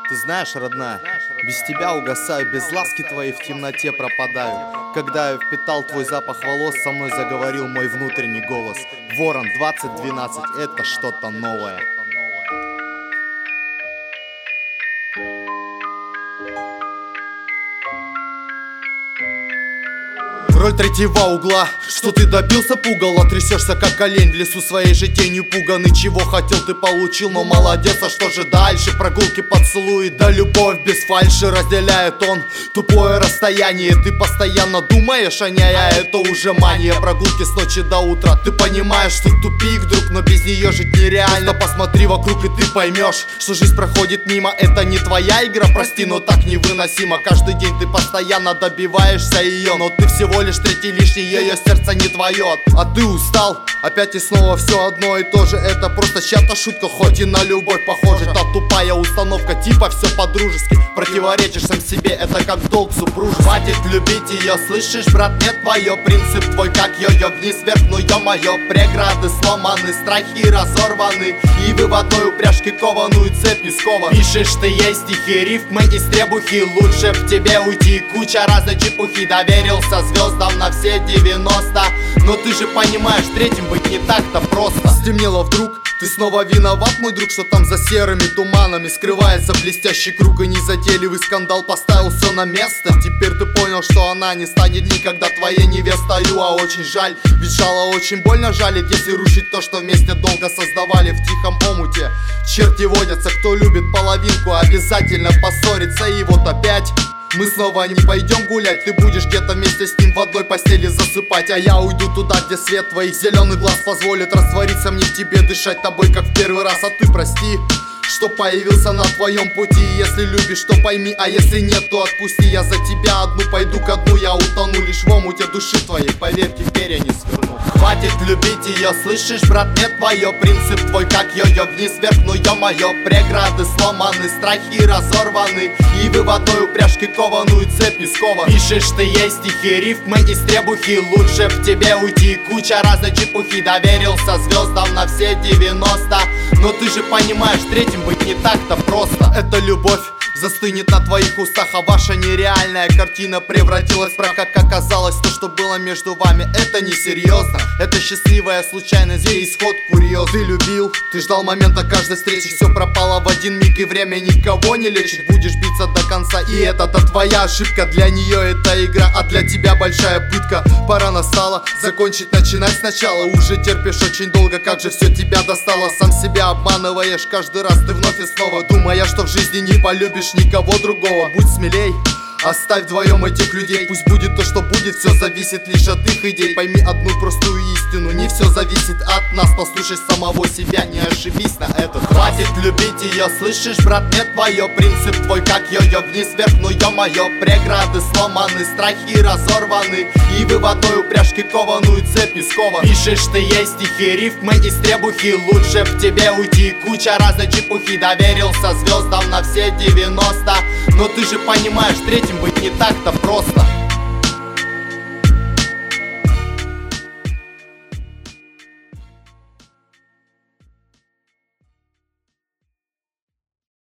Ты знаешь, родная, без тебя угасаю, без ласки твоей в темноте пропадаю. Когда я впитал твой запах волос, со мной заговорил мой внутренний голос. Ворон 2012, это что-то новое. Роль третьего угла, что ты добился, пугало. Трясешься как олень, в лесу своей же тенью пуганый. Чего хотел, ты получил, но молодец, а что же дальше? Прогулки, поцелуи, да любовь без фальши. Разделяет он тупое расстояние. Ты постоянно думаешь о ней, а это уже мания. Прогулки с ночи до утра, ты понимаешь, что тупик, друг, но без нее жить нереально. Посмотри вокруг и ты поймешь, что жизнь проходит мимо. Это не твоя игра, прости, но так невыносимо. Каждый день ты постоянно добиваешься ее, но ты всего лишь третий лишний, ее сердце не твое. А ты устал, опять и снова все одно и то же. Это просто чья-то шутка, хоть и на любовь похоже. Та тупая установка, типа все по-дружески. Противоречишь сам себе, это как долг супружеский. Хватит любить ее, слышишь, брат, не твое. Принцип твой как йо-йо, вниз вверх, ну ё-моё. Преграды сломаны, страхи разорваны, и вы в одной упряжке кованую цепью скован. Пишешь ты ей стихи, рифмы из требухи. Лучше в тебе уйти, куча разной чепухи. Доверился звездам на все 90, но ты же понимаешь, третьим быть не так-то просто. Стемнело вдруг, ты снова виноват, мой друг, что там за серыми туманами скрывается блестящий круг. И незатейливый скандал поставил все на место. Теперь ты понял, что она не станет никогда твоей невестою. А очень жаль, ведь жало очень больно жалит, если рушить то, что вместе долго создавали. В тихом омуте черти водятся, кто любит половинку, обязательно поссорится. И вот опять мы снова не пойдем гулять. Ты будешь где-то вместе с ним в одной постели засыпать, а я уйду туда, где свет твоих зеленых глаз позволит раствориться мне в тебе, дышать тобой как в первый раз. А ты прости, что появился на твоем пути. Если любишь, то пойми, а если нет, то отпусти. Я за тебя одну пойду ко дну, я утону лишь в омуте души твоей, поверь, теперь я не сверну. Хватит любить ее, слышишь, брат, не твое. Принцип твой как йо-йо, вниз вверх, ну ё-моё. Преграды сломаны, страхи разорваны, и вы в одной упряжке кованую цепью скован. Пишешь ты ей стихи, рифмы из требухи. Лучше в тебе уйти, куча разной чепухи. Доверился звездам на все 90, но ты же понимаешь, третьим быть не так-то просто. Это любовь застынет на твоих устах, а ваша нереальная картина превратилась в прах. Как оказалось, то, что было между вами, это несерьезно. Это счастливая случайность, где исход курьез. Ты любил, ты ждал момента каждой встречи. Все пропало в один миг, и время никого не лечит. Будешь биться до конца, и это-то твоя ошибка. Для нее это игра, а для тебя большая пытка. Пора настала закончить, начинать сначала. Уже терпишь очень долго, как же все тебя достало. Сам себя обманываешь каждый раз, ты вновь и снова, думая, что в жизни не полюбишь никого другого. Будь смелей, оставь вдвоем этих людей. Пусть будет то, что будет, все зависит лишь от их идей. Пойми одну простую истину, не все зависит от нас. Послушай самого себя, не ошибись на этот раз. Хватит любить ее, слышишь, брат, не твое. Принцип твой как йо-йо, вниз вверх, ну ё-моё. Преграды сломаны, страхи разорваны, и вы в одной упряжке кованую цепью скован. Пишешь ты ей стихи, рифмы из требухи. Лучше в тебе уйти, куча разной чепухи. Доверился звездам на все 90, но ты же понимаешь, третьим быть не так-то просто.